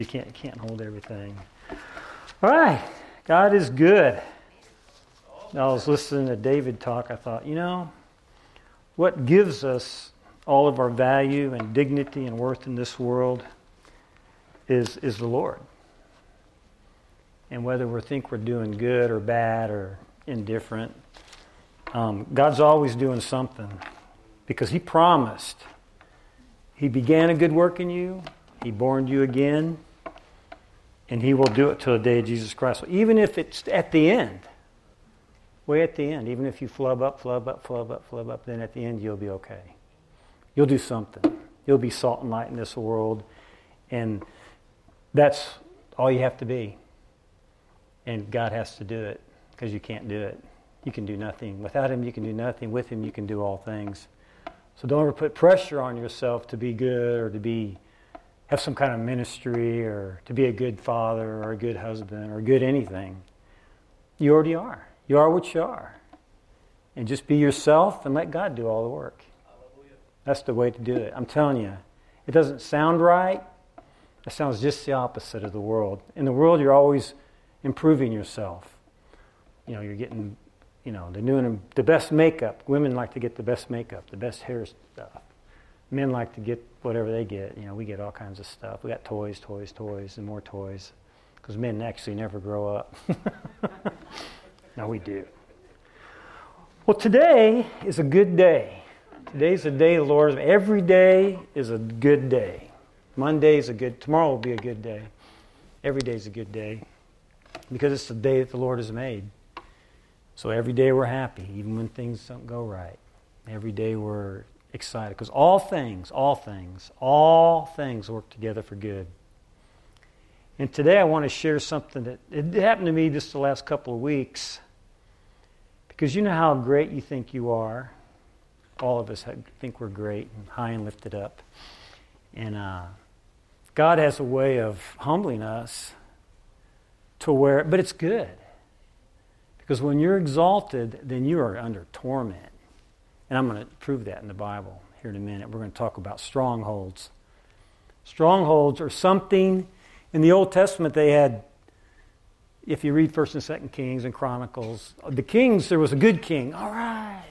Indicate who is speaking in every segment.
Speaker 1: You can't hold everything. All right. God is good. I was listening to David talk. I thought, what gives us all of our value and dignity and worth in this world is the Lord. And whether we think we're doing good or bad or indifferent, God's always doing something because He promised. He began a good work in you. He born you again. And He will do it till the day of Jesus Christ. So even if it's at the end, way at the end, even if you flub up, then at the end you'll be okay. You'll do something. You'll be salt and light in this world. And that's all you have to be. And God has to do it because you can't do it. You can do nothing. Without Him, you can do nothing. With Him, you can do all things. So don't ever put pressure on yourself to be good or to have some kind of ministry or to be a good father or a good husband or good anything. You already are. You are what you are. And just be yourself and let God do all the work. Hallelujah. That's the way to do it. I'm telling you, it doesn't sound right. It sounds just the opposite of the world. In the world, you're always improving yourself. You're getting, they're doing the best makeup. Women like to get the best makeup, the best hair stuff. Men like to get whatever they get. We get all kinds of stuff. We got toys, and more toys. Because men actually never grow up. No, we do. Well, today is a good day. Today's a day of the Lord. Every day is a good day. Tomorrow will be a good day. Every day is a good day. Because it's the day that the Lord has made. So every day we're happy, even when things don't go right. Every day we're excited because all things work together for good. And today I want to share something that it happened to me just the last couple of weeks. Because you know how great you think you are. All of us think we're great and high and lifted up. And God has a way of humbling us but it's good. Because when you're exalted, then you are under torment. And I'm going to prove that in the Bible here in a minute. We're going to talk about strongholds. Strongholds are something in the Old Testament they had. If you read 1st and 2nd Kings and Chronicles, the kings, there was a good king. All right.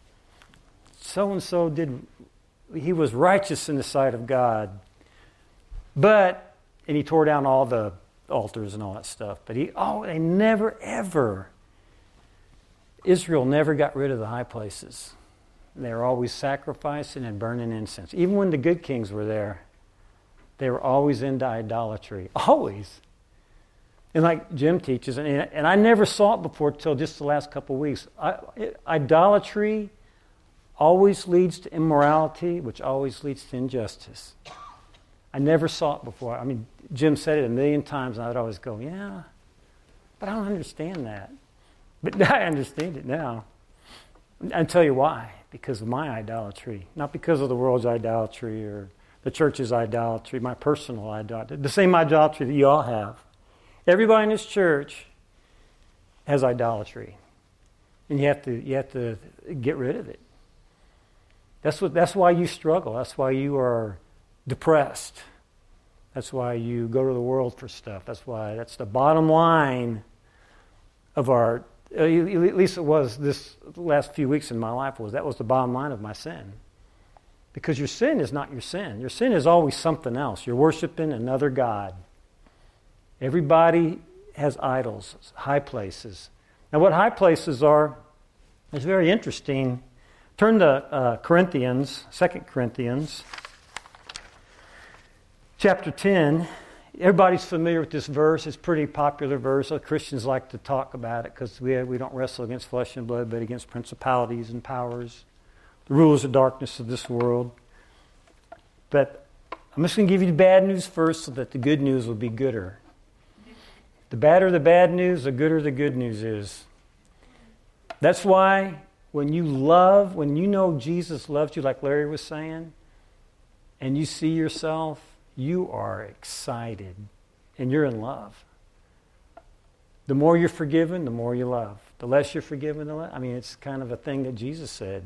Speaker 1: So-and-so he was righteous in the sight of God. And he tore down all the altars and all that stuff. But they never, ever, Israel never got rid of the high places. They were always sacrificing and burning incense. Even when the good kings were there, they were always into idolatry. Always. And like Jim teaches, and I never saw it before till just the last couple of weeks, idolatry always leads to immorality, which always leads to injustice. I never saw it before. I mean, Jim said it a million times, and I would always go, yeah, but I don't understand that. But I understand it now. I'll tell you why. Because of my idolatry. Not because of the world's idolatry or the church's idolatry, my personal idolatry. The same idolatry that you all have. Everybody in this church has idolatry. And you have to get rid of it. That's why you struggle. That's why you are depressed. That's why you go to the world for stuff. That's the bottom line of our, at least it was this last few weeks in my life, that was the bottom line of my sin. Because your sin is not your sin. Your sin is always something else. You're worshiping another God. Everybody has idols, high places. Now what high places are is very interesting. Turn to Corinthians, 2 Corinthians, chapter 10. Everybody's familiar with this verse. It's a pretty popular verse. Christians like to talk about it because we don't wrestle against flesh and blood, but against principalities and powers, the rulers of darkness of this world. But I'm just going to give you the bad news first so that the good news will be gooder. The badder the bad news, the gooder the good news is. That's why when you know Jesus loves you, like Larry was saying, and you see yourself, you are excited and you're in love. The more you're forgiven, the more you love. The less you're forgiven, the less. I mean, it's kind of a thing that Jesus said.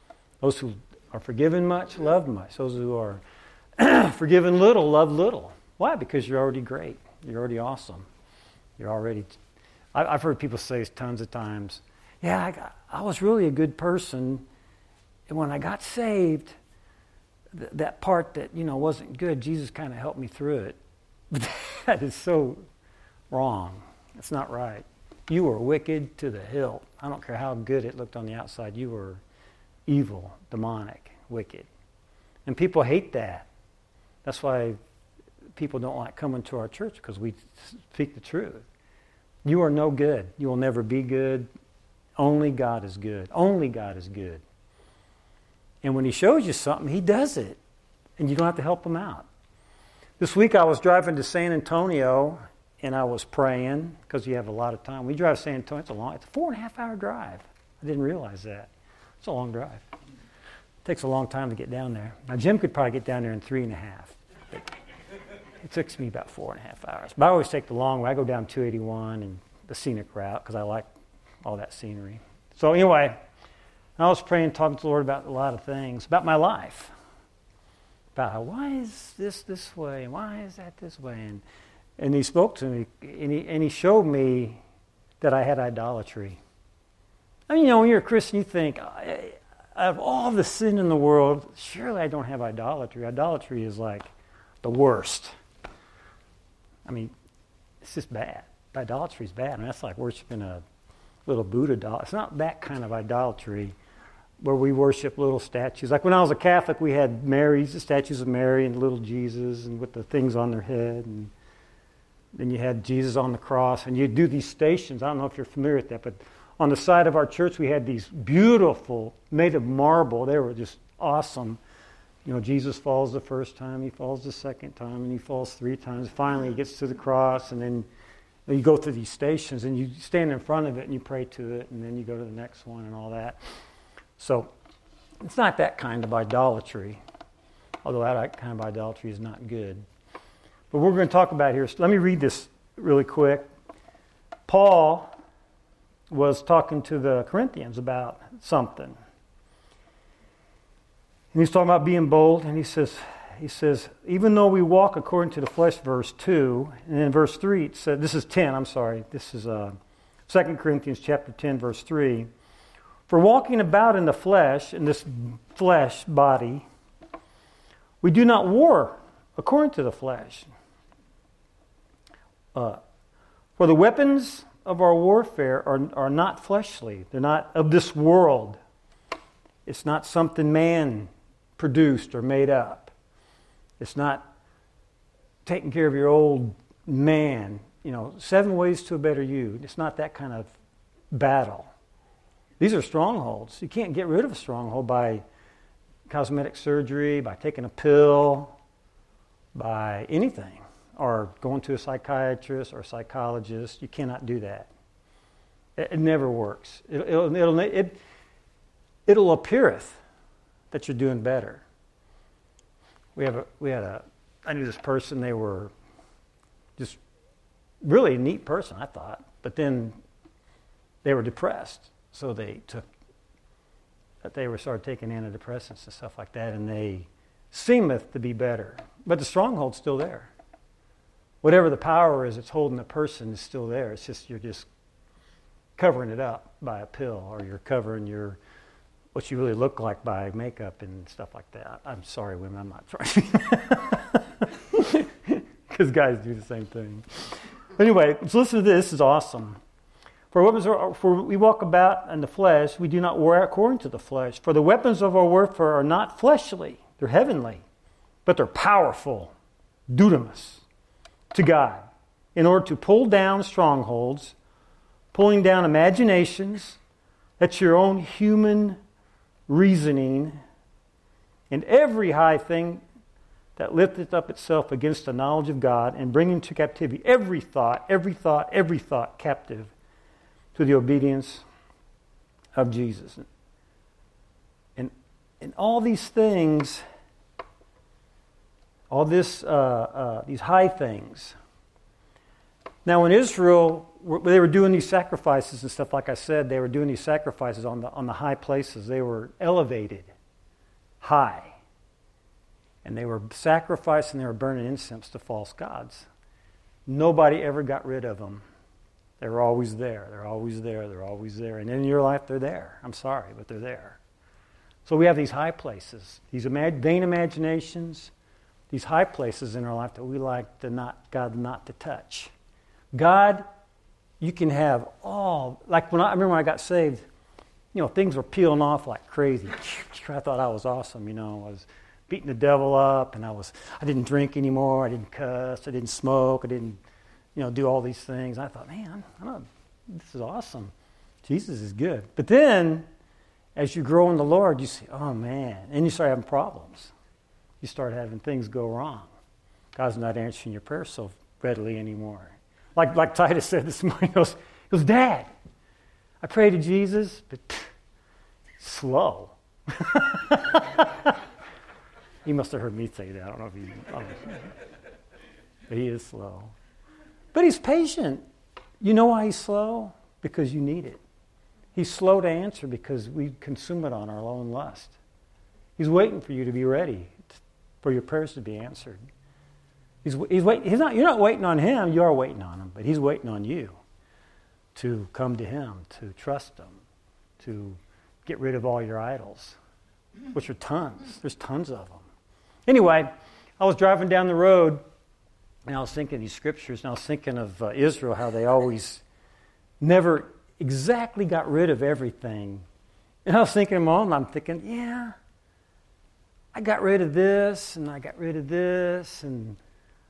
Speaker 1: Those who are forgiven much, love much. Those who are forgiven little, love little. Why? Because you're already great. You're already awesome. You're already... I've heard people say tons of times, yeah, I was really a good person, and when I got saved, that part that, wasn't good, Jesus kind of helped me through it. But that is so wrong. It's not right. You were wicked to the hilt. I don't care how good it looked on the outside. You were evil, demonic, wicked. And people hate that. That's why people don't like coming to our church, because we speak the truth. You are no good. You will never be good. Only God is good. Only God is good. And when He shows you something, He does it. And you don't have to help Him out. This week I was driving to San Antonio, and I was praying, because you have a lot of time. We drive to San Antonio, it's a 4.5-hour drive. I didn't realize that. It's a long drive. It takes a long time to get down there. Now, Jim could probably get down there in 3.5. It took me about 4.5 hours. But I always take the long way. I go down 281 and the scenic route, because I like all that scenery. So anyway, I was praying, talking to the Lord about a lot of things, about my life. About why is this way, and why is that this way? And He spoke to me, and he showed me that I had idolatry. I mean, when you're a Christian, you think, out of all the sin in the world, surely I don't have idolatry. Idolatry is like the worst. I mean, it's just bad. Idolatry is bad. I mean, that's like worshiping a little Buddha doll. It's not that kind of idolatry where we worship little statues. Like when I was a Catholic, we had the statues of Mary and little Jesus, and with the things on their head, and then you had Jesus on the cross, and you'd do these stations. I don't know if you're familiar with that, but on the side of our church, we had these beautiful, made of marble. They were just awesome. Jesus falls the first time, He falls the second time, and He falls 3 times. Finally, He gets to the cross, and then you go through these stations, and you stand in front of it, and you pray to it, and then you go to the next one and all that. So it's not that kind of idolatry, although that kind of idolatry is not good. But we're going to talk about here. So let me read this really quick. Paul was talking to the Corinthians about something. And he's talking about being bold, and he says, even though we walk according to the flesh, verse 2, and then verse 3, it said, this is 10, I'm sorry. This is 2 Corinthians chapter 10, verse 3. For walking about in the flesh, in this flesh body, we do not war according to the flesh. For the weapons of our warfare are not fleshly. They're not of this world. It's not something man produced or made up. It's not taking care of your old man. 7 ways to a better you. It's not that kind of battle. These are strongholds. You can't get rid of a stronghold by cosmetic surgery, by taking a pill, by anything, or going to a psychiatrist or a psychologist. You cannot do that. It never works. It'll appeareth that you're doing better. I knew this person. They were just really a neat person, I thought, but then they were depressed. So they started taking antidepressants and stuff like that, and they seemeth to be better. But the stronghold's still there. Whatever the power is that's holding the person is still there. It's just you're just covering it up by a pill, or you're covering what you really look like by makeup and stuff like that. I'm sorry, women, I'm not trying. Because guys do the same thing. Anyway, so listen to this. This is awesome. For we walk about in the flesh, we do not war according to the flesh. For the weapons of our warfare are not fleshly, they're heavenly, but they're powerful, dunamis, to God, in order to pull down strongholds, pulling down imaginations, that's your own human reasoning, and every high thing that lifteth up itself against the knowledge of God, and bringing to captivity every thought captive to the obedience of Jesus. And all these things, these high things. Now in Israel, they were doing these sacrifices and stuff, like I said, they were doing these sacrifices on the high places. They were elevated high. And they were sacrificing, they were burning incense to false gods. Nobody ever got rid of them. They were always there. They're always there. They're always there. And in your life, they're there. I'm sorry, but they're there. So we have these high places, these vain imaginations, these high places in our life that we like God not to touch. God, you can have all, like I remember when I got saved, things were peeling off like crazy. I thought I was awesome, I was beating the devil up, and I didn't drink anymore, I didn't cuss, I didn't smoke, I didn't, do all these things. I thought, man, this is awesome. Jesus is good. But then, as you grow in the Lord, you say, oh man, and you start having problems. You start having things go wrong. God's not answering your prayers so readily anymore. Like Titus said this morning, he goes, Dad, I pray to Jesus, but slow. He must have heard me say that. I don't know if but he is slow. But he's patient. You know why he's slow? Because you need it. He's slow to answer because we consume it on our own lust. He's waiting for you to be ready for your prayers to be answered. He's waiting. You're not waiting on him. You are waiting on him, but he's waiting on you to come to him, to trust him, to get rid of all your idols, which are tons. There's tons of them. Anyway, I was driving down the road, and I was thinking of these scriptures, and I was thinking of Israel, how they always never exactly got rid of everything. And I was thinking in my own, I'm thinking, yeah, I got rid of this, and I got rid of this, and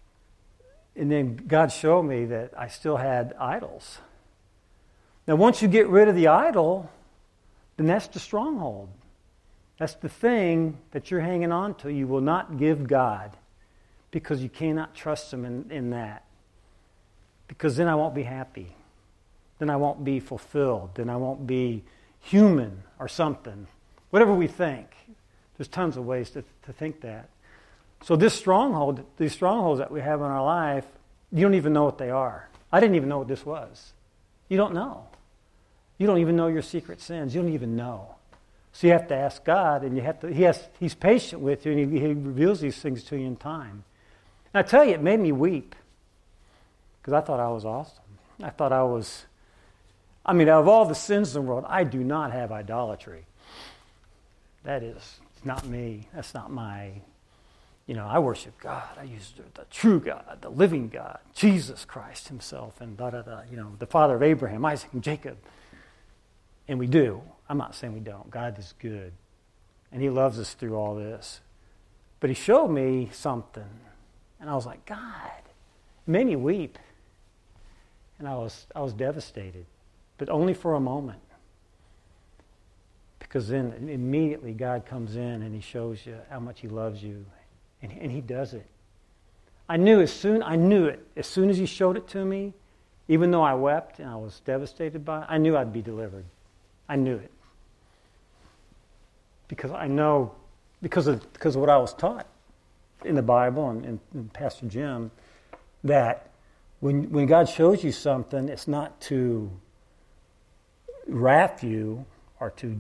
Speaker 1: then God showed me that I still had idols. Now, once you get rid of the idol, then that's the stronghold. That's the thing that you're hanging on to. You will not give God because you cannot trust him in that. Because then I won't be happy. Then I won't be fulfilled. Then I won't be human or something. Whatever we think. There's tons of ways to think that. So these strongholds that we have in our life, you don't even know what they are. I didn't even know what this was. You don't know. You don't even know your secret sins. You don't even know. So you have to ask God, and He's patient with you, and He reveals these things to you in time. And I tell you, it made me weep because I thought I was awesome. I thought out of all the sins in the world, I do not have idolatry. That is not me. That's not my, I worship God. I use the true God, the living God, Jesus Christ himself, and the Father of Abraham, Isaac, and Jacob. And we do. I'm not saying we don't. God is good. And he loves us through all this. But he showed me something. And I was like, God, it made me weep. And I was devastated. But only for a moment. Because then immediately God comes in and he shows you how much he loves you. And he does it. I knew it. As soon as he showed it to me, even though I wept and I was devastated by it, I knew I'd be delivered. I knew it. Because I know, because of what I was taught in the Bible and Pastor Jim, that when God shows you something, it's not to wrath you or to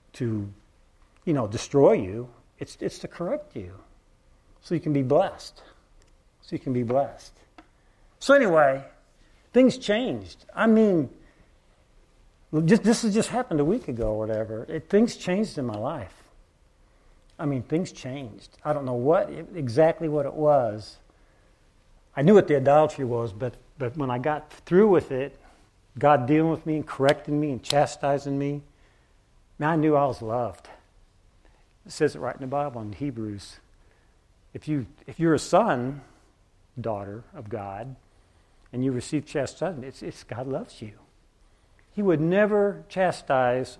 Speaker 1: destroy you. It's to correct you, so you can be blessed. So anyway, things changed. This has just happened a week ago or whatever. Things changed in my life. Things changed. I don't know exactly what it was. I knew what the idolatry was, but when I got through with it, God dealing with me and correcting me and chastising me, I knew I was loved. It says it right in the Bible in Hebrews. If you're a son, daughter of God, and you receive chastisement, it's God loves you. He would never chastise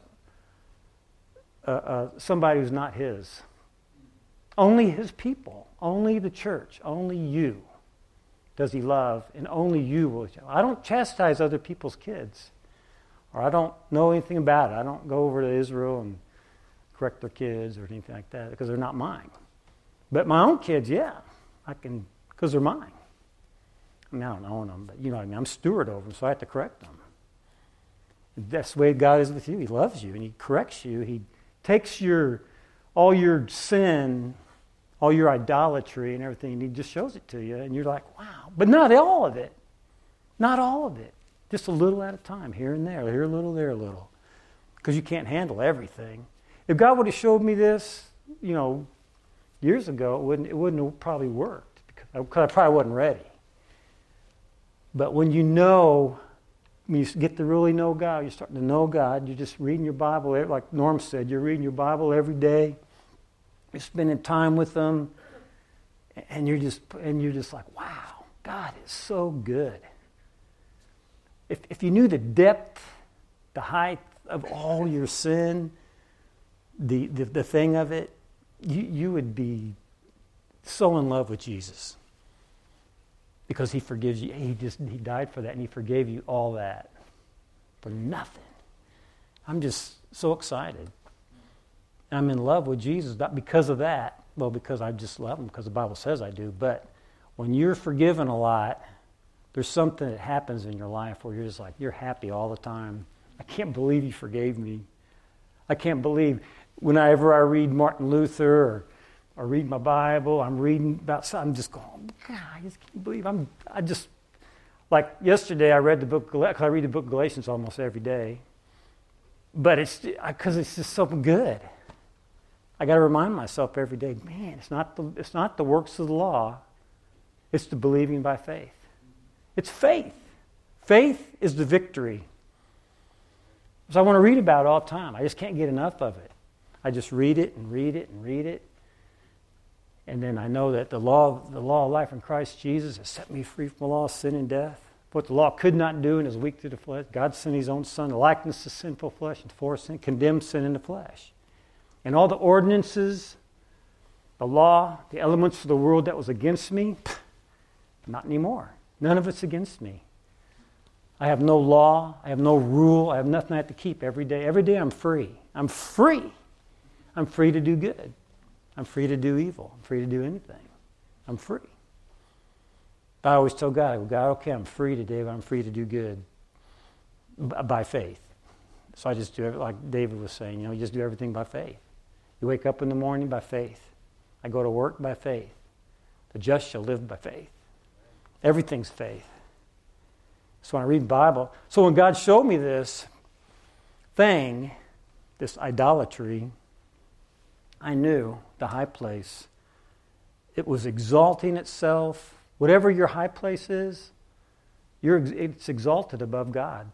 Speaker 1: somebody who's not his. Only his people, only the church, only you does he love, and only you will. I don't chastise other people's kids, or I don't know anything about it. I don't go over to Israel and correct their kids or anything like that because they're not mine. But my own kids, yeah, I can, because they're mine. I don't own them, but you know what I mean. I'm steward over them, so I have to correct them. That's the way God is with you. He loves you, and he corrects you. He takes all your sin all your idolatry and everything, and he just shows it to you, and you're like, wow. But not all of it. Not all of it. Just a little at a time, here and there, here a little, there a little. Because you can't handle everything. If God would have showed me this, years ago, it wouldn't have probably worked, because I probably wasn't ready. But when when you get to really know God, you're starting to know God, you're just reading your Bible, like Norm said, you're reading your Bible every day, you're spending time with Him, and you're just like, wow, God is so good. If you knew the depth, the height of all your sin, the thing of it, you would be so in love with Jesus. Because He forgives you. He died for that, and He forgave you all that for nothing. I'm just so excited. I'm in love with Jesus, not because of that. Well, because I just love Him, because the Bible says I do. But when you're forgiven a lot, there's something that happens in your life where you're just like, you're happy all the time. I can't believe you forgave me. I can't believe whenever I read Martin Luther or read my Bible, I'm reading about something, I'm just going, God, I just can't believe like yesterday I read the book, because I read the book of Galatians almost every day. But it's because it's just so good. I got to remind myself every day, man, it's not the works of the law, it's the believing by faith. It's faith. Faith is the victory. So I want to read about it all the time. I just can't get enough of it. I just read it and read it and read it. And then I know that the law of life in Christ Jesus has set me free from the law of sin and death. What the law could not do and is weak through the flesh, God sent His own Son, the likeness of sinful flesh, and for sin, condemned sin in the flesh. And all the ordinances, the law, the elements of the world that was against me, not anymore. None of it's against me. I have no law. I have no rule. I have nothing I have to keep every day. Every day I'm free. I'm free. I'm free to do good. I'm free to do evil. I'm free to do anything. I'm free. I always tell God, okay, I'm free today, but I'm free to do good by faith. So I just do it like David was saying, you just do everything by faith. You wake up in the morning by faith. I go to work by faith. The just shall live by faith. Everything's faith. So when I read the Bible, so when God showed me this thing, this idolatry, I knew the high place. It was exalting itself. Whatever your high place is, it's exalted above God.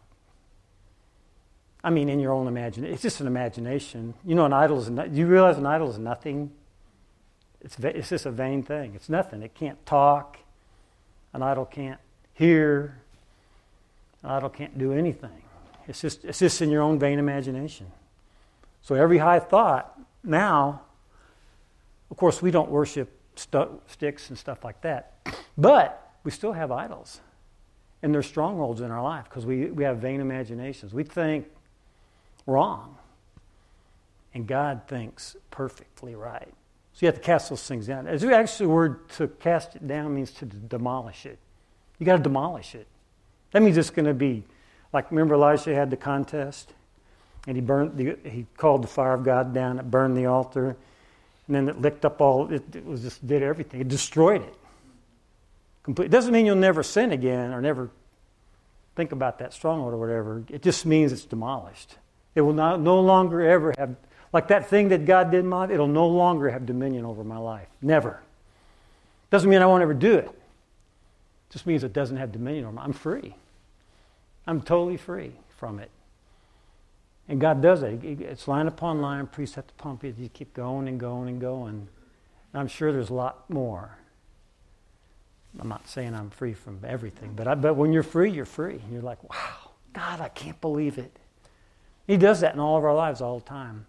Speaker 1: I mean, in your own imagination. It's just an imagination. An idol is. Do you realize an idol is nothing? It's just a vain thing. It's nothing. It can't talk. An idol can't hear. An idol can't do anything. It's just in your own vain imagination. So every high thought now, of course, we don't worship sticks and stuff like that, but we still have idols, and they're strongholds in our life because we have vain imaginations. We think wrong, and God thinks perfectly right. So you have to cast those things down. As actually, the word to cast it down means to demolish it. You got to demolish it. That means it's going to be like, remember Elisha had the contest, and he called the fire of God down. It burned the altar, and then it licked up all. It was just did everything. It destroyed it. It doesn't mean you'll never sin again or never think about that stronghold or whatever. It just means it's demolished. It will no longer ever have, like that thing that God did in my life, it'll no longer have dominion over my life. Never. Doesn't mean I won't ever do it. It just means it doesn't have dominion over me. I'm free. I'm totally free from it. And God does it. It's line upon line, precept upon precept. You keep going and going and going. And I'm sure there's a lot more. I'm not saying I'm free from everything, but when you're free, you're free. And you're like, wow, God, I can't believe it. He does that in all of our lives all the time.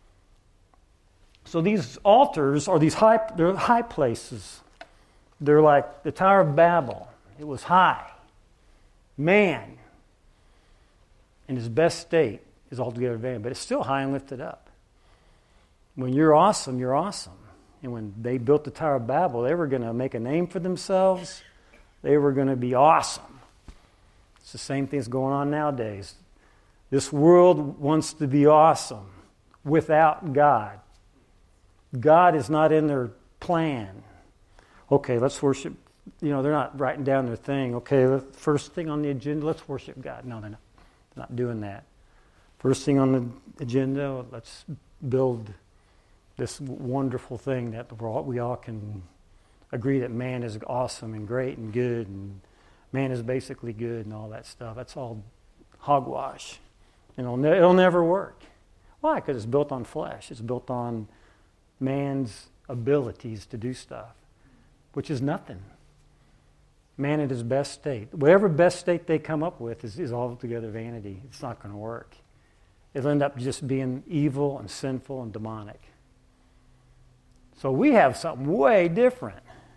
Speaker 1: So these altars are they're high places. They're like the Tower of Babel. It was high. Man, in his best state, is altogether vain, but it's still high and lifted up. When you're awesome, you're awesome. And when they built the Tower of Babel, they were going to make a name for themselves. They were going to be awesome. It's the same thing that's going on nowadays. This world wants to be awesome without God. God is not in their plan. Okay, let's worship. They're not writing down their thing. Okay, the first thing on the agenda, let's worship God. No, they're not doing that. First thing on the agenda, let's build this wonderful thing that we all can agree that man is awesome and great and good, and man is basically good and all that stuff. That's all hogwash. It'll never work. Why? Because it's built on flesh. It's built on man's abilities to do stuff, which is nothing. Man at his best state. Whatever best state they come up with is altogether vanity. It's not going to work. It'll end up just being evil and sinful and demonic. So we have something way different.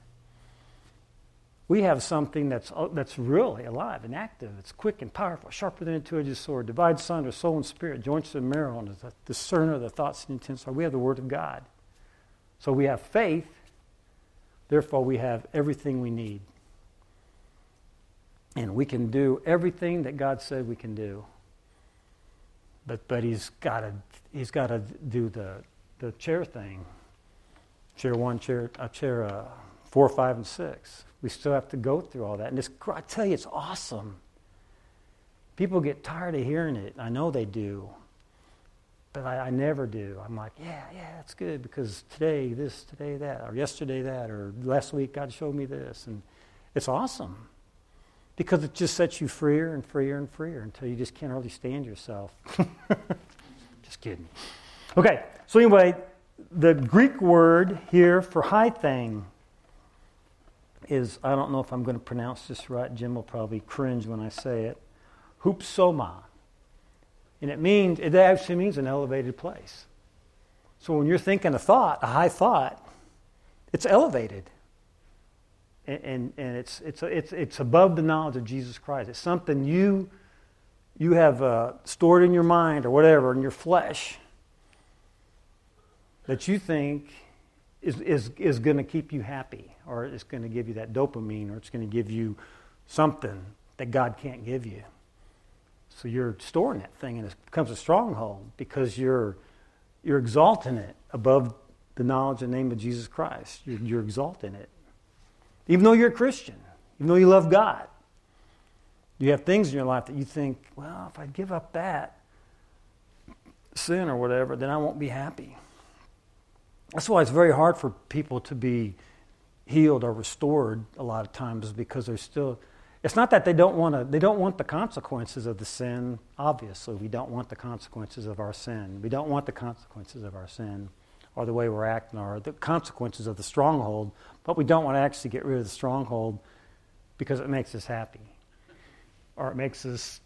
Speaker 1: We have something that's really alive and active. It's quick and powerful, sharper than a two-edged sword, divides asunder soul and spirit, joints and marrow, and is a discerner of the thoughts and intents. So we have the Word of God. So we have faith. Therefore, we have everything we need. And we can do everything that God said we can do. But He's got to do the chair thing. Chair 1, chair 4, 5, and 6. We still have to go through all that. And I tell you, it's awesome. People get tired of hearing it. I know they do. But I never do. I'm like, yeah, that's good, because today this, today that, or yesterday that, or last week God showed me this. And it's awesome. Because it just sets you freer and freer and freer until you just can't hardly stand yourself. Just kidding. Okay, so anyway, the Greek word here for high thing is, I don't know if I'm going to pronounce this right. Jim will probably cringe when I say it. Hupsoma. And it actually means an elevated place. So when you're thinking a high thought, it's elevated. And it's above the knowledge of Jesus Christ. It's something you have stored in your mind or whatever, in your flesh, that you think is going to keep you happy, or it's going to give you that dopamine, or it's going to give you something that God can't give you. So you're storing that thing, and it becomes a stronghold because you're exalting it above the knowledge and name of Jesus Christ. You're exalting it. Even though you're a Christian, even though you love God, you have things in your life that you think, well, if I give up that sin or whatever, then I won't be happy. That's why it's very hard for people to be healed or restored a lot of times, because they're still, it's not that they don't want the consequences of the sin. Obviously, we don't want the consequences of our sin. We don't want the consequences of our sin, or the way we're acting, or the consequences of the stronghold, but we don't want to actually get rid of the stronghold because it makes us happy. Or it makes us,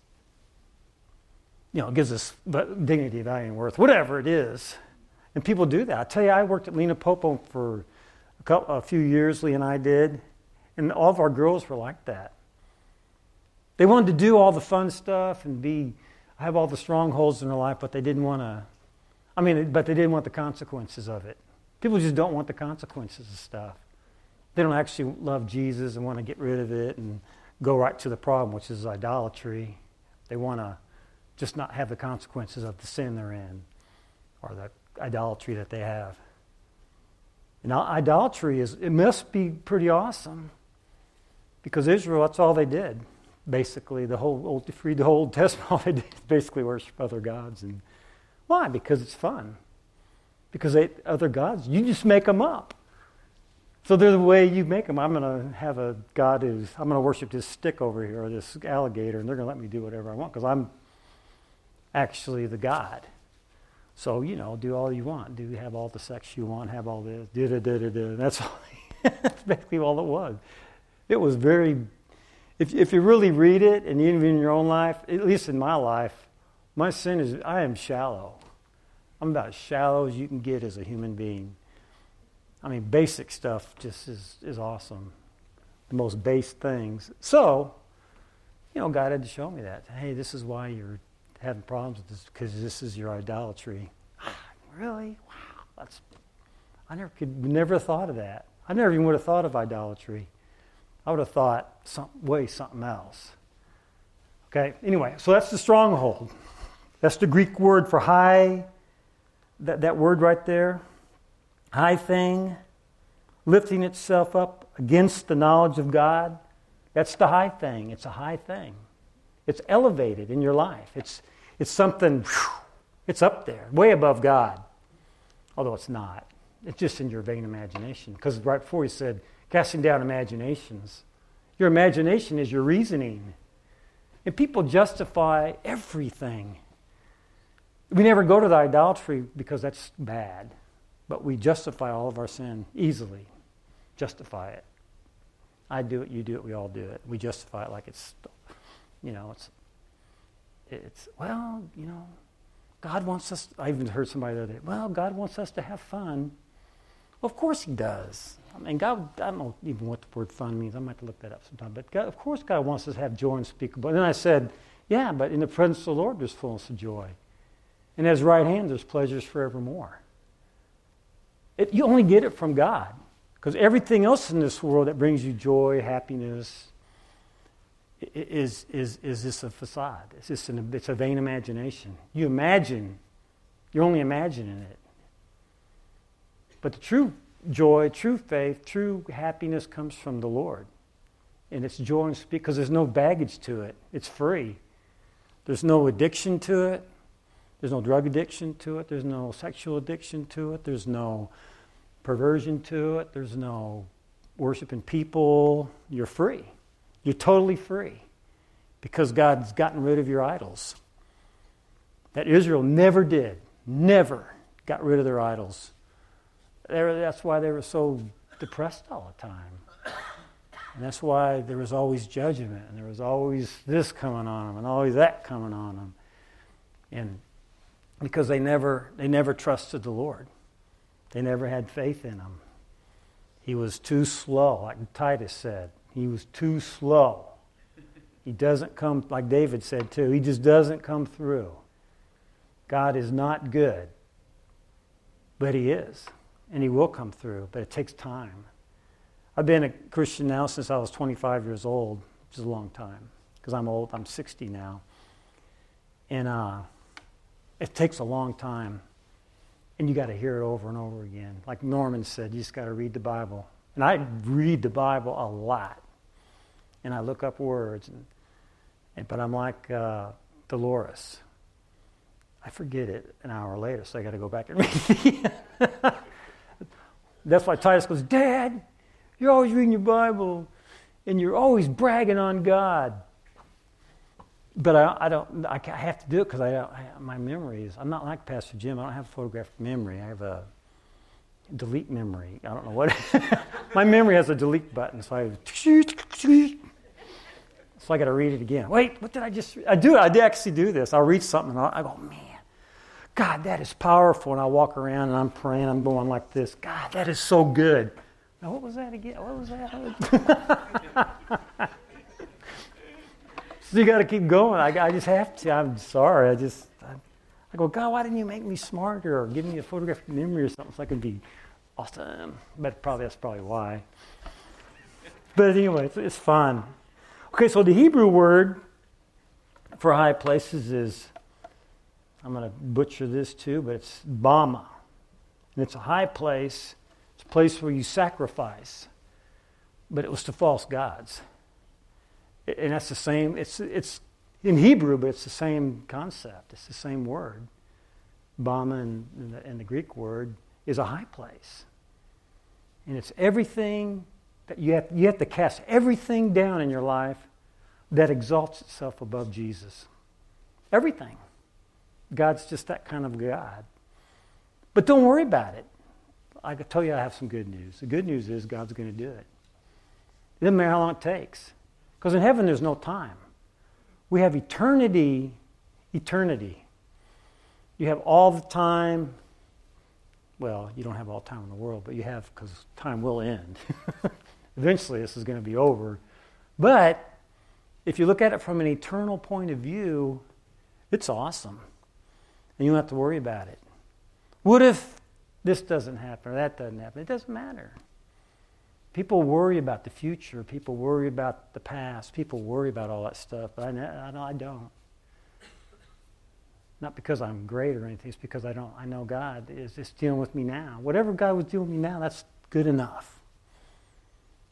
Speaker 1: it gives us dignity, value, and worth, whatever it is. And people do that. I tell you, I worked at Lena Popo for a few years, Lee and I did, and all of our girls were like that. They wanted to do all the fun stuff and have all the strongholds in their life, but they didn't want to, but they didn't want the consequences of it. People just don't want the consequences of stuff. They don't actually love Jesus and want to get rid of it and go right to the problem, which is idolatry. They want to just not have the consequences of the sin they're in, or the idolatry that they have. And idolatry it must be pretty awesome, because Israel, that's all they did. Basically, if you read the whole Old Testament, all they did is basically worship other gods. And why? Because it's fun. Because other gods, you just make them up. So they're the way you make them. I'm going to have a God I'm going to worship this stick over here, or this alligator, and they're going to let me do whatever I want, because I'm actually the God. So, do all you want. Have all the sex you want, have all this, That's all. That's basically all it was. It was very, if you really read it, and even in your own life, at least in my life, my sin is, I am shallow. I'm about as shallow as you can get as a human being. Basic stuff just is awesome. The most base things. So, God had to show me that. Hey, this is why you're having problems with this, because this is your idolatry. Really? Wow. I never thought of that. I never even would have thought of idolatry. I would have thought something else. Okay, anyway, so that's the stronghold. That's the Greek word for high, that word right there. High thing. lifting itself up against the knowledge of God. That's the high thing. It's a high thing. It's elevated in your life. It's something, it's up there, way above God. Although it's not. It's just in your vain imagination. Because right before he said, casting down imaginations. Your imagination is your reasoning. And people justify everything. We never go to the idolatry because that's bad. But we justify all of our sin easily. Justify it. I do it, you do it, we all do it. We justify it like it's, God wants us, I even heard somebody the other day, God wants us to have fun. Well, of course he does. I mean, God, I don't know even what the word fun means. I might have to look that up sometime. But God, of course God wants us to have joy unspeakable. And then I said, yeah, but in the presence of the Lord there's fullness of joy. And at his right hand there's pleasures forevermore. You only get it from God. Because everything else in this world that brings you joy, happiness, is just a facade. It's a vain imagination. You imagine, you're only imagining it. But the true joy, true faith, true happiness comes from the Lord. And it's joy and speak because there's no baggage to it. It's free. There's no addiction to it. There's no drug addiction to it. There's no sexual addiction to it. There's no perversion to it. There's no worshiping people. You're free. You're totally free because God's gotten rid of your idols. That Israel never got rid of their idols. That's why they were so depressed all the time. And that's why there was always judgment, and there was always this coming on them, and always that coming on them. And because they never trusted the Lord. They never had faith in him. He was too slow, like Titus said. He was too slow. He doesn't come, like David said too, he just doesn't come through. God is not good, but he is. And he will come through, but it takes time. I've been a Christian now since I was 25 years old, which is a long time, because I'm old. I'm 60 now. And it takes a long time. And you got to hear it over and over again. Like Norman said, you just got to read the Bible. And I read the Bible a lot. And I look up words. But I'm like Dolores. I forget it an hour later, so I got to go back and read it again. That's why Titus goes, Dad, you're always reading your Bible, and you're always bragging on God. But I have to do it because my memory is, I'm not like Pastor Jim. I don't have photographic memory. I have a delete memory. I don't know what. My memory has a delete button, so I got to read it again. Wait, what did I just read? I actually do this. I'll read something, and I go, man, God, that is powerful. And I walk around, and I'm praying. I'm going like this. God, that is so good. Now, what was that again? What was that? So you got to keep going. I just have to. I'm sorry. I go, God, why didn't you make me smarter or give me a photographic memory or something so I could be awesome? But that's probably why. But anyway, it's fun. Okay, so the Hebrew word for high places is, I'm going to butcher this too, but it's Bama. And it's a high place. It's a place where you sacrifice. But it was to false gods. And that's the same, it's in Hebrew, but it's the same concept. It's the same word. Bama and the Greek word is a high place. And it's everything that you have to cast everything down in your life that exalts itself above Jesus. Everything. God's just that kind of God. But don't worry about it. I can tell you I have some good news. The good news is God's going to do it. It doesn't matter how long it takes. Because in heaven there's no time. We have eternity. You have all the time. Well, you don't have all the time in the world, but you have, because time will end. Eventually this is going to be over. But if you look at it from an eternal point of view, it's awesome. And you don't have to worry about it. What if this doesn't happen or that doesn't happen? It doesn't matter. People worry about the future. People worry about the past. People worry about all that stuff. But I don't. Not because I'm great or anything. It's because I know God is just dealing with me now. Whatever God was dealing with me now, that's good enough.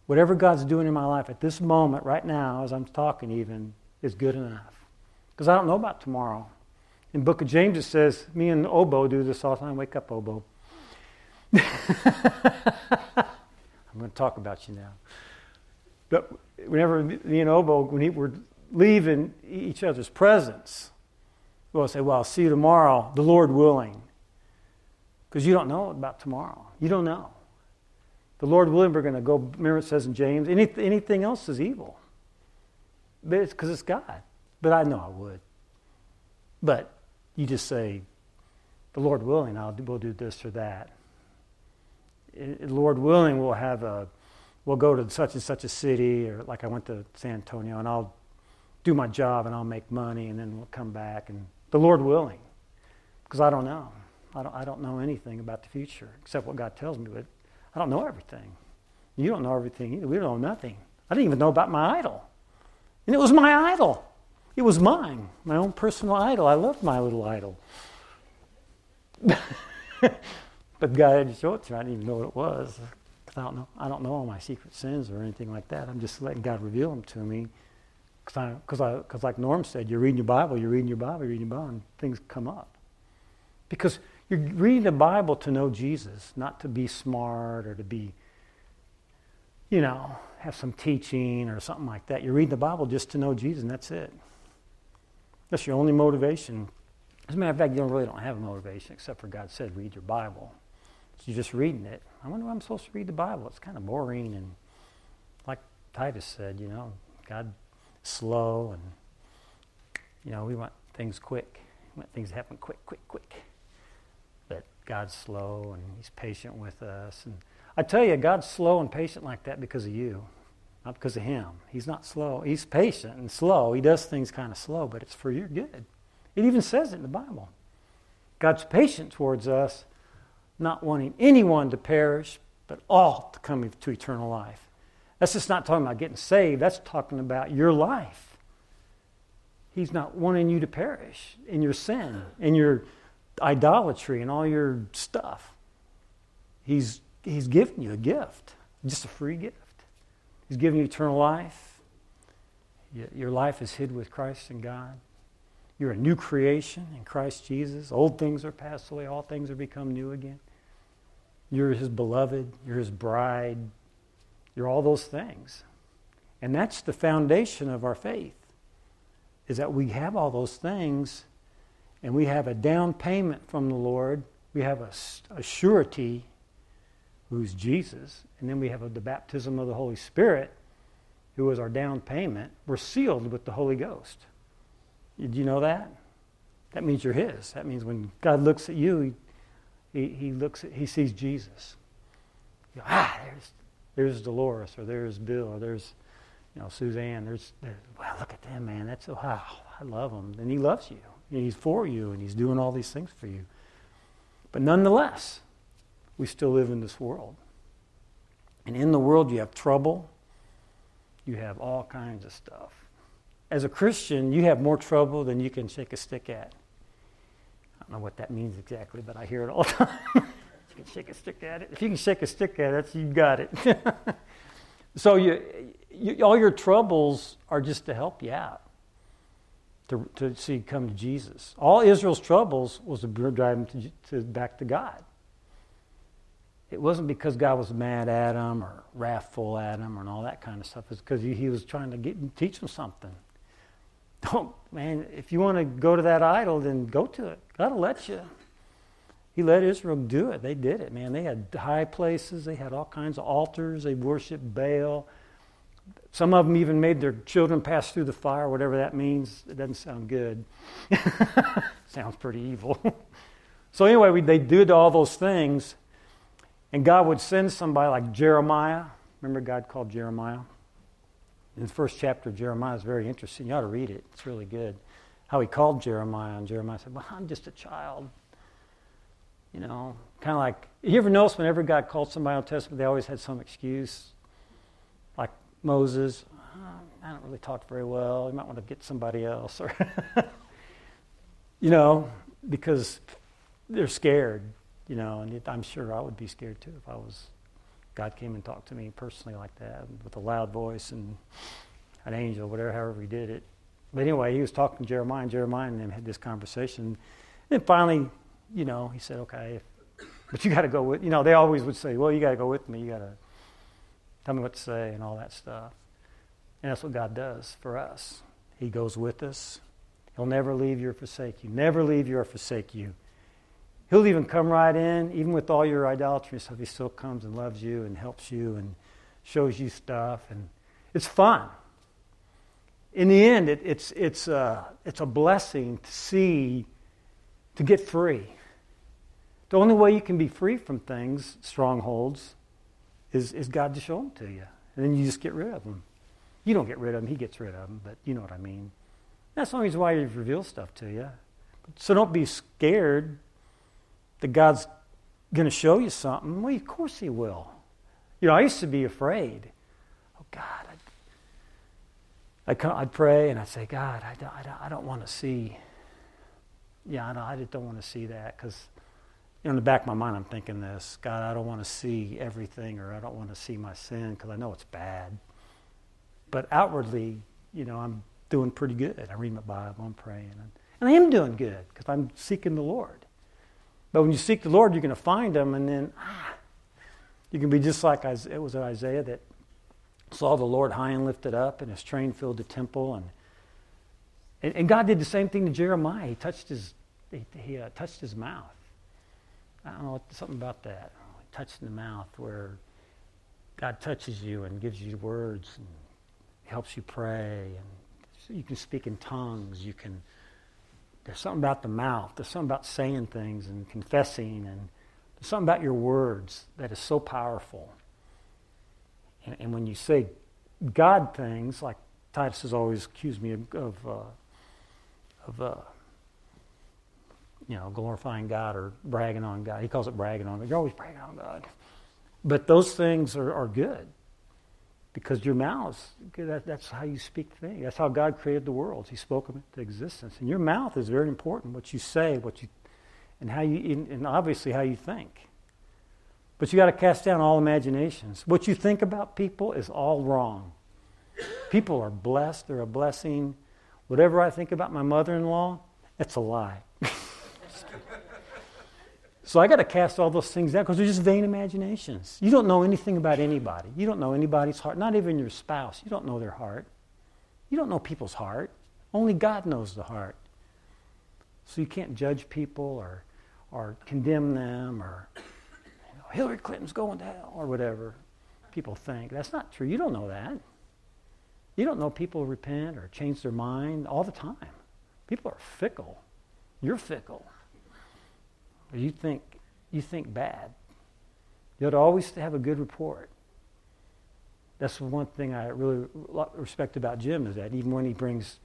Speaker 1: Whatever God's doing in my life at this moment, right now, as I'm talking even, is good enough. Because I don't know about tomorrow. In the book of James it says, me and Obo do this all the time. Wake up, Obo. I'm going to talk about you now. But whenever me and Obo, when we're leaving each other's presence, we'll say, well, I'll see you tomorrow, the Lord willing. Because you don't know about tomorrow. You don't know. The Lord willing, we're going to go, remember it says in James, anything else is evil. But it's because it's God. But I know I would. But you just say, the Lord willing, we'll do this or that. Lord willing, we'll go to such and such a city, or like I went to San Antonio, and I'll do my job and I'll make money, and then we'll come back. And the Lord willing, because I don't know. I don't know anything about the future except what God tells me. But I don't know everything. You don't know everything either. We don't know nothing. I didn't even know about my idol, and it was my idol. It was mine, my own personal idol. I loved my little idol. But God had to show it to me. I didn't even know what it was. I don't know all my secret sins or anything like that. I'm just letting God reveal them to me. Because like Norm said, you're reading your Bible, and things come up. Because you're reading the Bible to know Jesus, not to be smart or to be, have some teaching or something like that. You're reading the Bible just to know Jesus, and that's it. That's your only motivation. As a matter of fact, you really don't have a motivation, except for God said, read your Bible. So you're just reading it. I wonder why I'm supposed to read the Bible. It's kind of boring, and like Titus said, God is slow, and, we want things quick. We want things to happen quick. But God's slow, and He's patient with us. And I tell you, God's slow and patient like that because of you, not because of Him. He's not slow. He's patient and slow. He does things kind of slow, but it's for your good. It even says it in the Bible. God's patient towards us, not wanting anyone to perish, but all to come to eternal life. That's just not talking about getting saved. That's talking about your life. He's not wanting you to perish in your sin, in your idolatry, and all your stuff. He's giving you a gift, just a free gift. He's giving you eternal life. Your life is hid with Christ in God. You're a new creation in Christ Jesus. Old things are passed away. All things are become new again. You're His beloved. You're His bride. You're all those things. And that's the foundation of our faith, is that we have all those things, and we have a down payment from the Lord. We have a surety, who's Jesus, and then we have the baptism of the Holy Spirit, who is our down payment. We're sealed with the Holy Ghost. Did you know that? That means you're His. That means when God looks at you, He sees Jesus. You go, there's Dolores, or there's Bill, or there's Suzanne. There's wow, look at them, man. That's wow, I love them. And He loves you. And He's for you, and He's doing all these things for you. But nonetheless, we still live in this world. And in the world you have trouble. You have all kinds of stuff. As a Christian, you have more trouble than you can shake a stick at. I don't know what that means exactly, but I hear it all the time. You can shake a stick at it. If you can shake a stick at it, you got it. So all your troubles are just to help you out, to see you come to Jesus. All Israel's troubles was to drive them back to God. It wasn't because God was mad at them or wrathful at them and all that kind of stuff. It's because He was trying to teach them something. If you want to go to that idol, then go to it. God will let you. He let Israel do it. They did it, man. They had high places. They had all kinds of altars. They worshiped Baal. Some of them even made their children pass through the fire, whatever that means. It doesn't sound good. Sounds pretty evil. So anyway, they did all those things. And God would send somebody like Jeremiah. Remember God called Jeremiah? In the first chapter of Jeremiah is very interesting. You ought to read it. It's really good. How He called Jeremiah. And Jeremiah said, well, I'm just a child. Kind of like, you ever notice whenever God called somebody in the Old Testament, they always had some excuse? Like Moses, I don't really talk very well. You might want to get somebody else. Or because they're scared. And I'm sure I would be scared too if I was God came and talked to me personally like that with a loud voice and an angel, whatever, however he did it. But anyway, he was talking to Jeremiah, and them had this conversation. And finally, he said, okay, but you got to go with, they always would say, well, you got to go with me. You got to tell me what to say and all that stuff. And that's what God does for us. He goes with us. He'll never leave you or forsake you. Never leave you or forsake you. He'll even come right in, even with all your idolatry and stuff. He still comes and loves you and helps you and shows you stuff. And it's fun. In the end, it's a blessing to get free. The only way you can be free from things, strongholds, is God to show them to you. And then you just get rid of them. You don't get rid of them, he gets rid of them, but you know what I mean. That's the only reason why he reveals stuff to you. So don't be scared that God's going to show you something. Well, of course he will. I used to be afraid. Oh, God. I'd pray and I'd say, God, I don't want to see. I just don't want to see that because in the back of my mind I'm thinking this. God, I don't want to see everything, or I don't want to see my sin because I know it's bad. But outwardly, I'm doing pretty good. I read my Bible, I'm praying. And I am doing good because I'm seeking the Lord. But when you seek the Lord, you're going to find him, and then you can be just like it was Isaiah that saw the Lord high and lifted up, and his train filled the temple. And God did the same thing to Jeremiah. He touched his mouth. I don't know, something about that. He touched the mouth where God touches you and gives you words and helps you pray, and you can speak in tongues. There's something about the mouth. There's something about saying things and confessing, and there's something about your words that is so powerful. And when you say God things, like Titus has always accused me of glorifying God or bragging on God. He calls it bragging on God. You're always bragging on God. But those things are good. Because your mouth, that's how you speak things. That's how God created the world. He spoke them into existence. And your mouth is very important. What you say, and obviously how you think. But you got to cast down all imaginations. What you think about people is all wrong. People are blessed. They're a blessing. Whatever I think about my mother-in-law, that's a lie. So I got to cast all those things down because they're just vain imaginations. You don't know anything about anybody. You don't know anybody's heart, not even your spouse. You don't know their heart. You don't know people's heart. Only God knows the heart. So you can't judge people or condemn them or Hillary Clinton's going to hell or whatever people think. That's not true. You don't know that. You don't know people repent or change their mind all the time. People are fickle. You're fickle. You think bad. You ought to always have a good report. That's the one thing I really respect about Jim, is that even when he brings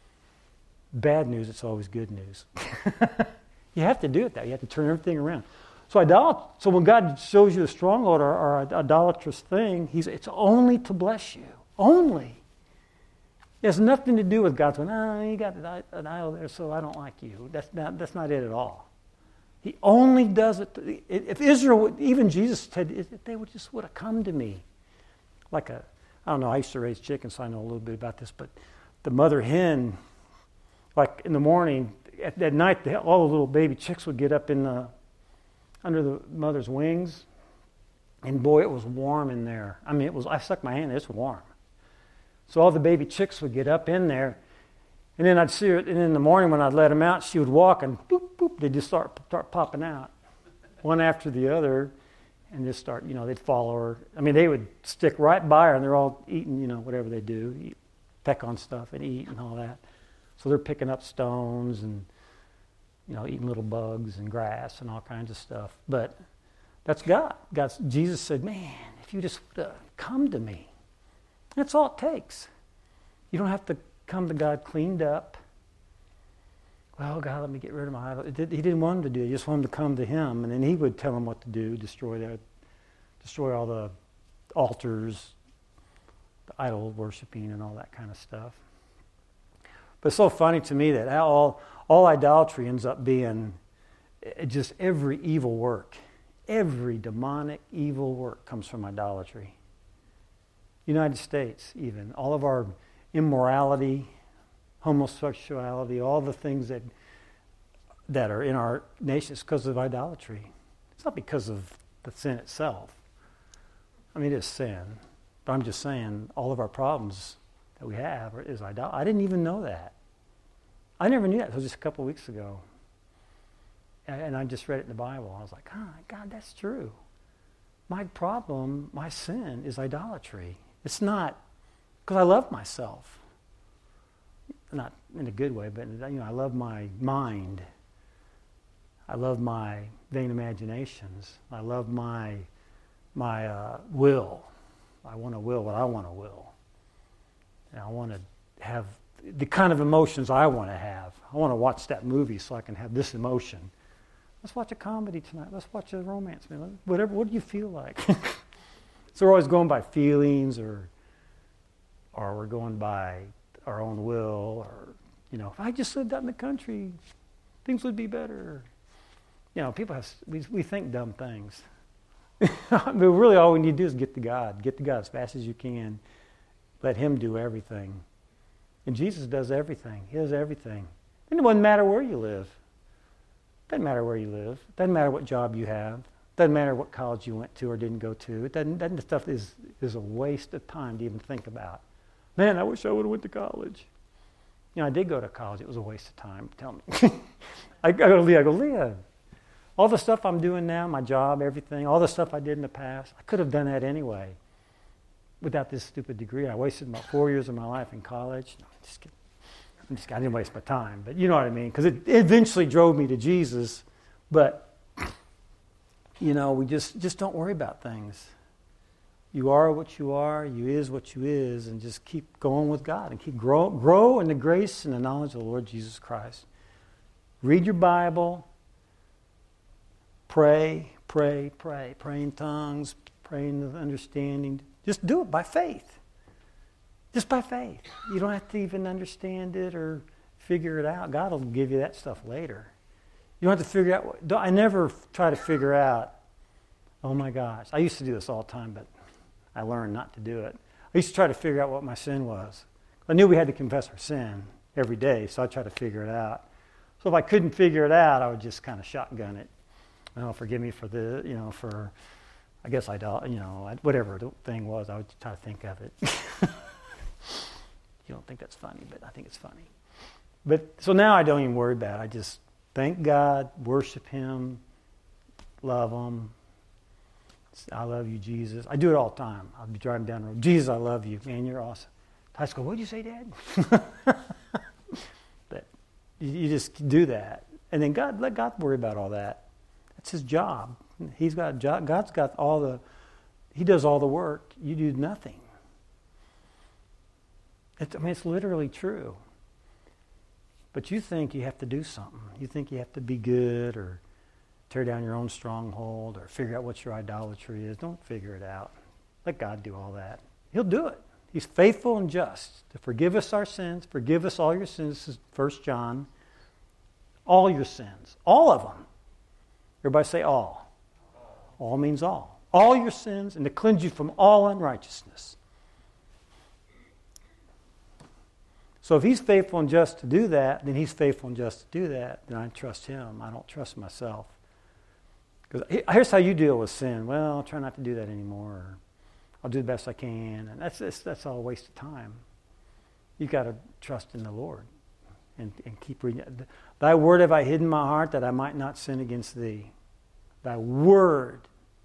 Speaker 1: bad news, it's always good news. You have to do it that way. You have to turn everything around. So when God shows you a stronghold or an idolatrous thing, it's only to bless you. Only. It has nothing to do with God saying, you got an idol there, so I don't like you. That's not it at all. He only does it. If Israel, even Jesus said, if they would have come to me. I don't know, I used to raise chickens, so I know a little bit about this, but the mother hen, like in the morning, at night, all the little baby chicks would get up under the mother's wings, and boy, it was warm in there. I mean, I stuck my hand, it's warm. So all the baby chicks would get up in there, and then I'd see her, and in the morning when I'd let them out, she would walk, and boop, boop, they'd just start popping out, one after the other, and just start, they'd follow her. I mean, they would stick right by her, and they're all eating, whatever they do, peck on stuff and eat and all that. So they're picking up stones and, eating little bugs and grass and all kinds of stuff. But that's God. Jesus said, man, if you just come to me, that's all it takes. You don't have to come to God cleaned up. Well, God, let me get rid of my idol. He didn't want him to do it. He just wanted him to come to him, and then he would tell him what to do, destroy all the altars, the idol worshiping and all that kind of stuff. But it's so funny to me that all idolatry ends up being just every evil work. Every demonic, evil work comes from idolatry. United States, even. All of our immorality, homosexuality, all the things that are in our nation is because of idolatry. It's not because of the sin itself. I mean, it is sin. But I'm just saying, all of our problems that we have is idolatry. I didn't even know that. I never knew that until just a couple of weeks ago. And I just read it in the Bible. I was like, oh, God, that's true. My problem, my sin is idolatry. It's not because I love myself. Not in a good way, but I love my mind. I love my vain imaginations. I love my will. I want to will what I want to will. And I want to have the kind of emotions I want to have. I want to watch that movie so I can have this emotion. Let's watch a comedy tonight. Let's watch a romance movie. Whatever. What do you feel like? So we're always going by feelings, or we're going by our own will, or if I just lived out in the country, things would be better. People we think dumb things. But really, all we need to do is get to God. Get to God as fast as you can. Let Him do everything. And Jesus does everything. He does everything. And it doesn't matter where you live. Doesn't matter where you live. Doesn't matter what job you have. Doesn't matter what college you went to or didn't go to. That stuff is a waste of time to even think about. Man, I wish I would have went to college. I did go to college. It was a waste of time. Tell me. I go to Leah. I go, Leah, all the stuff I'm doing now, my job, everything, all the stuff I did in the past, I could have done that anyway without this stupid degree. I wasted about 4 years of my life in college. No, I'm just kidding. I didn't waste my time, but you know what I mean, because it eventually drove me to Jesus. But we just don't worry about things. You are what you are. You is what you is, and just keep going with God and keep grow in the grace and the knowledge of the Lord Jesus Christ. Read your Bible. Pray in tongues, pray in the understanding. Just do it by faith. Just by faith. You don't have to even understand it or figure it out. God will give you that stuff later. You don't have to figure out. I never try to figure out, oh my gosh. I used to do this all the time, but I learned not to do it. I used to try to figure out what my sin was. I knew we had to confess our sin every day, so I tried to figure it out. So if I couldn't figure it out, I would just kind of shotgun it. Forgive me for I guess whatever the thing was, I would try to think of it. You don't think that's funny, but I think it's funny. But so now I don't even worry about it. I just thank God, worship Him, love Him. I love you, Jesus. I do it all the time. I'll be driving down the road. Jesus, I love you. Man, you're awesome. I just go, what'd you say, Dad? But you just do that. And then let God worry about all that. That's His job. He's got a job. God's got He does all the work. You do nothing. It's literally true. But you think you have to do something. You think you have to be good or tear down your own stronghold or figure out what your idolatry is. Don't figure it out. Let God do all that. He'll do it. He's faithful and just to forgive us our sins, forgive us all your sins. This is 1 John. All your sins. All of them. Everybody say all. All means all. All your sins, and to cleanse you from all unrighteousness. So if He's faithful and just to do that, then He's faithful and just to do that, then I trust Him. I don't trust myself. Because here's how you deal with sin. Well, I'll try not to do that anymore. Or I'll do the best I can. And that's all a waste of time. You've got to trust in the Lord and keep reading. Thy word have I hidden in my heart that I might not sin against Thee. Thy word.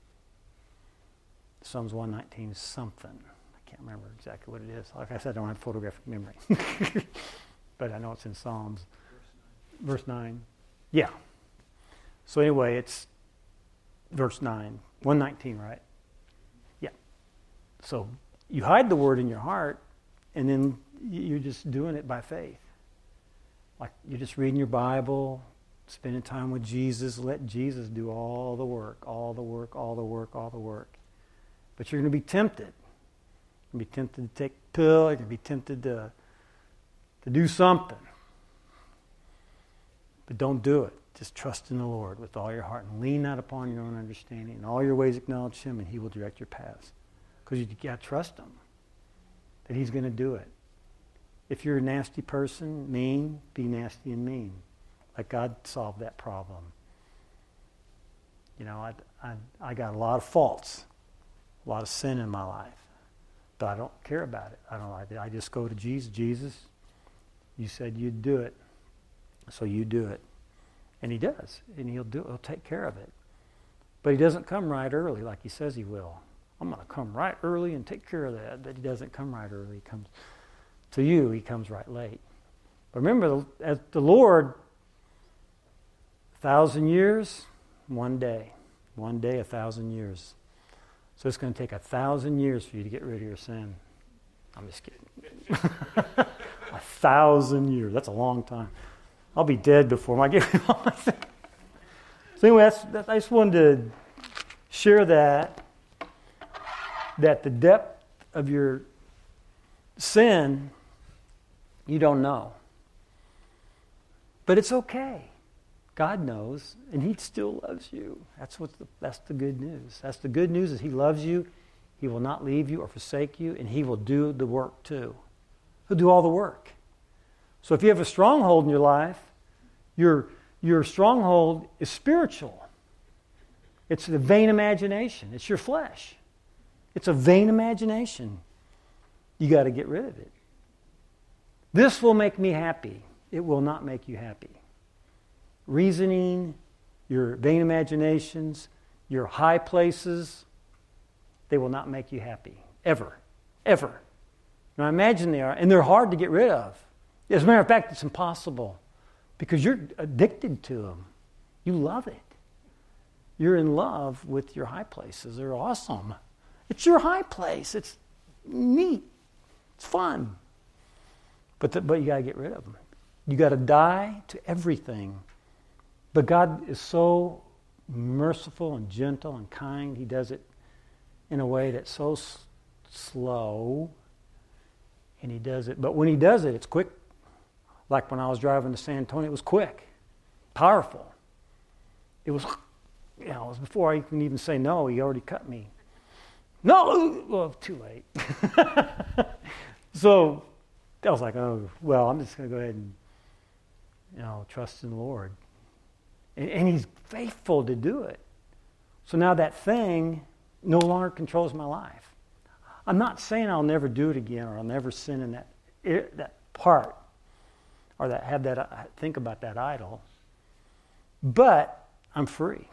Speaker 1: Psalms 119 is something. I can't remember exactly what it is. Like I said, I don't have photographic memory. But I know it's in Psalms. Verse 9. Yeah. So anyway, it's verse 9. 119, right? Yeah. So you hide the word in your heart, and then you're just doing it by faith. Like you're just reading your Bible, spending time with Jesus. Let Jesus do all the work, all the work, all the work, all the work. But you're going to be tempted. You're going to be tempted to take a pill. You're going to be tempted to do something. But don't do it. Just trust in the Lord with all your heart and lean not upon your own understanding. In all your ways acknowledge Him and He will direct your paths. Because you got to trust Him that He's going to do it. If you're a nasty person, mean, be nasty and mean. Let God solve that problem. You know, I got a lot of faults, a lot of sin in my life. But I don't care about it. I just go to Jesus. Jesus, you said you'd do it. So you do it. And He does. And He'll take care of it. But He doesn't come right early like He says He will. I'm going to come right early and take care of that. But He doesn't come right early. He comes to you. He comes right late. But remember, as the Lord, 1,000 years, one day. One day, 1,000 years. So it's going to take 1,000 years for you to get rid of your sin. I'm just kidding. 1,000 years. That's a long time. I'll be dead before I get rid of all my sin. So anyway, I just wanted to share that the depth of your sin, you don't know. But it's okay. God knows, and He still loves you. That's the good news. That's the good news is He loves you. He will not leave you or forsake you, and He will do the work too. He'll do all the work. So if you have a stronghold in your life, your stronghold is spiritual. It's a vain imagination. It's your flesh. It's a vain imagination. You got to get rid of it. This will make me happy. It will not make you happy. Reasoning, your vain imaginations, your high places, they will not make you happy. Ever. Ever. Now imagine they are, and they're hard to get rid of. As a matter of fact, it's impossible because you're addicted to them. You love it. You're in love with your high places. They're awesome. It's your high place. It's neat. It's fun. But you got to get rid of them. You got to die to everything. But God is so merciful and gentle and kind. He does it in a way that's so slow. And He does it. But when He does it, it's quick. Like when I was driving to San Antonio, it was quick, powerful. It was, it was before I can even say no, He already cut me. No! Well, too late. So I was like, oh, well, I'm just going to go ahead and, trust in the Lord. And He's faithful to do it. So now that thing no longer controls my life. I'm not saying I'll never do it again or I'll never sin in that part or think about that idol. But I'm free.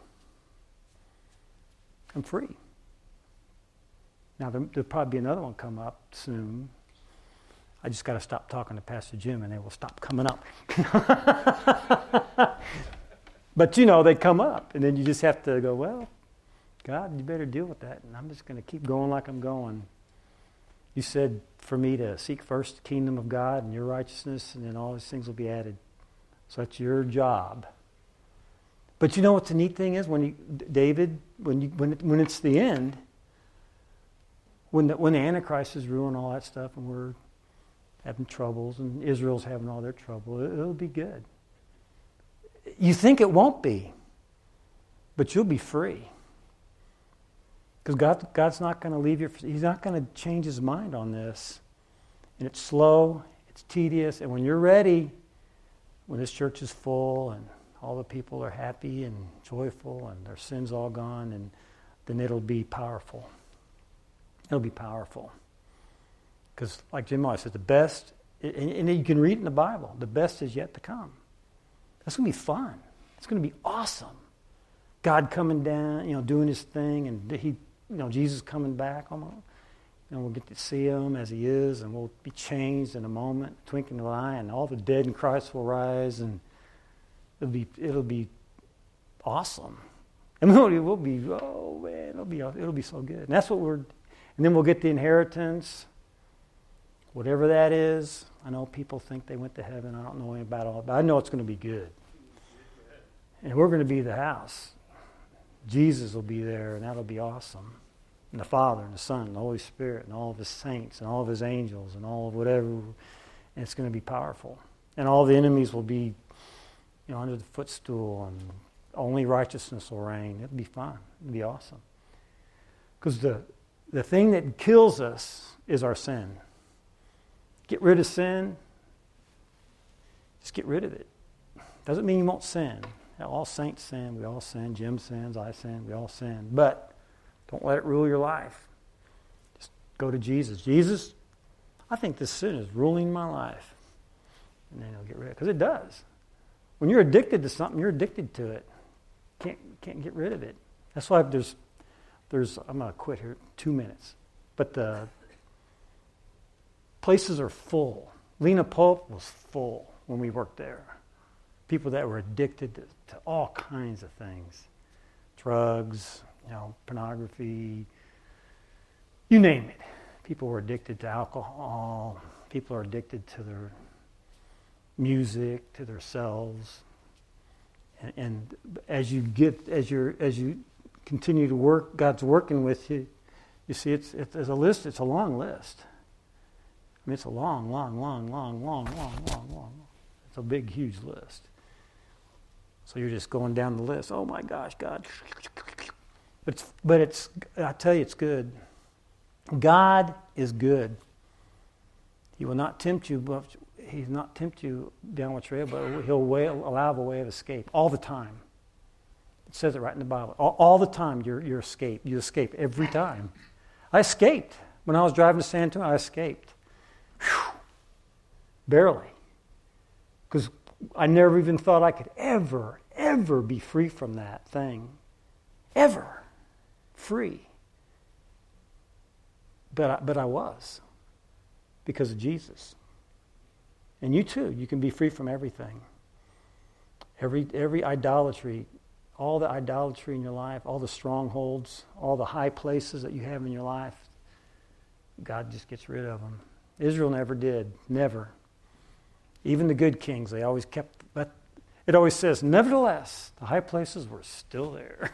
Speaker 1: I'm free. Now there'll probably be another one come up soon. I just got to stop talking to Pastor Jim and they will stop coming up. But they come up, and then you just have to go, well, God, you better deal with that, and I'm just going to keep going like I'm going. You said for me to seek first the kingdom of God and your righteousness, and then all these things will be added. So that's your job. But you know what the neat thing is? When it's the end, when the Antichrist is ruining all that stuff, and we're having troubles, and Israel's having all their trouble, it'll be good. You think it won't be, but you'll be free. Because God's not going to leave you. He's not going to change His mind on this. And it's slow, it's tedious, and when you're ready, when this church is full and all the people are happy and joyful and their sin's all gone, and then it'll be powerful. It'll be powerful. Because like Jim always says, the best, and you can read in the Bible, the best is yet to come. That's going to be fun. It's going to be awesome. God coming down, doing His thing, and Jesus coming back. We'll get to see Him as He is, and we'll be changed in a moment, twinkling of an eye, and all the dead in Christ will rise, and it'll be awesome. And we'll be, oh man, it'll be so good. And that's what and then we'll get the inheritance, whatever that is. I know people think they went to heaven. I don't know anything about all that, but I know it's going to be good. And we're going to be the house. Jesus will be there, and that'll be awesome. And the Father and the Son and the Holy Spirit and all of His saints and all of His angels and all of whatever. And it's going to be powerful. And all the enemies will be, under the footstool, and only righteousness will reign. It'd be fun. It'd be awesome. Because the thing that kills us is our sin. Get rid of sin. Just get rid of it. Doesn't mean you won't sin. All saints sin. We all sin. Jim sins. I sin. We all sin. But don't let it rule your life. Just go to Jesus. Jesus, I think this sin is ruling my life. And then he'll get rid of it. Because it does. When you're addicted to something, you're addicted to it. Can't get rid of it. That's why there's I'm going to quit here 2 minutes. But the places are full. Lena Pope was full when we worked there. People that were addicted to all kinds of things. Drugs, pornography, you name it. People were addicted to alcohol. People are addicted to their music, to their selves. And as you continue to work, God's working with you. You see, it's a list. It's a long list. I mean, it's a long. It's a big, huge list. So you're just going down the list. Oh my gosh, God! But it's. I tell you, it's good. God is good. He will not tempt you, but He's not tempt you down with trail, but He'll allow a way of escape all the time. It says it right in the Bible. All the time, you escape every time. I escaped when I was driving to San Antonio. I escaped, barely, because I never even thought I could ever be free from that thing, ever free. But I was, because of Jesus. And you too, you can be free from everything. Every idolatry, all the idolatry in your life, all the strongholds, all the high places that you have in your life, God just gets rid of them. Israel never did, never. Even the good kings, they always kept, but it always says, nevertheless, the high places were still there.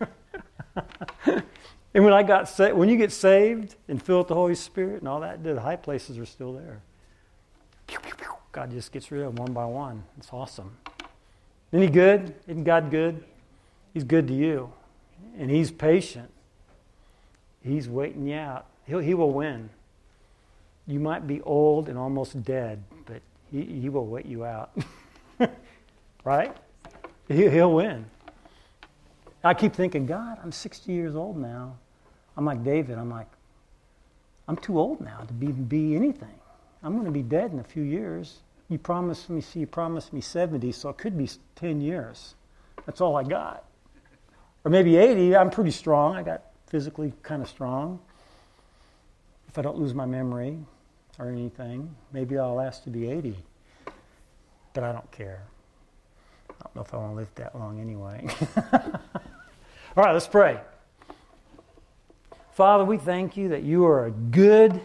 Speaker 1: And when you get saved and filled with the Holy Spirit and all that, the high places are still there. God just gets rid of them one by one. It's awesome. Isn't He good? Isn't God good? He's good to you. And He's patient. He's waiting you out. He will win. You might be old and almost dead, but He will wait you out. Right? He'll win. I keep thinking, God, I'm 60 years old now. I'm like David. I'm too old now to be anything. I'm going to be dead in a few years. You promised me 70, so it could be 10 years. That's all I got. Or maybe 80. I'm pretty strong. I got physically kind of strong. If I don't lose my memory or anything, maybe I'll last to be 80. But I don't care. I don't know if I want to live that long anyway. All right, let's pray. Father, we thank you that you are a good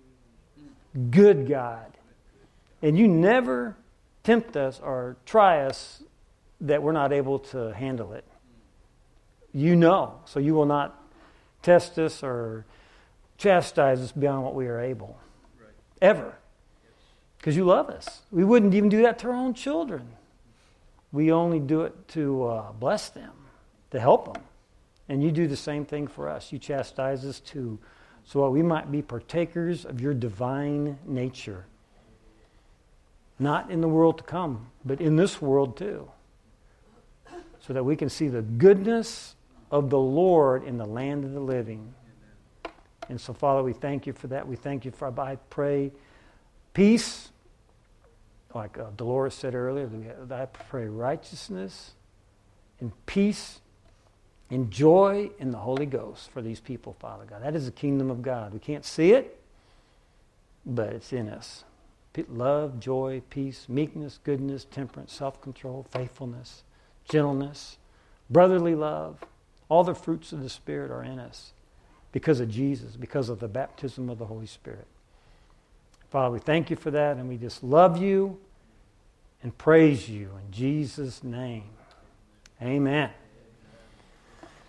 Speaker 1: God. And you never tempt us or try us that we're not able to handle it. You know, so you will not test us or chastise us beyond what we are able. Right. Ever. Because you love us. We wouldn't even do that to our own children. We only do it to bless them, to help them. And you do the same thing for us. You chastise us too, so that we might be partakers of your divine nature. Not in the world to come, but in this world too. So that we can see the goodness of the Lord in the land of the living. And so, Father, we thank you for that. We thank you for, I pray, peace. Like Dolores said earlier, I pray righteousness and peace and joy in the Holy Ghost for these people, Father God. That is the kingdom of God. We can't see it, but it's in us. Love, joy, peace, meekness, goodness, temperance, self-control, faithfulness, gentleness, brotherly love. All the fruits of the Spirit are in us because of Jesus, because of the baptism of the Holy Spirit. Father, we thank you for that, and we just love you and praise you in Jesus' name. Amen.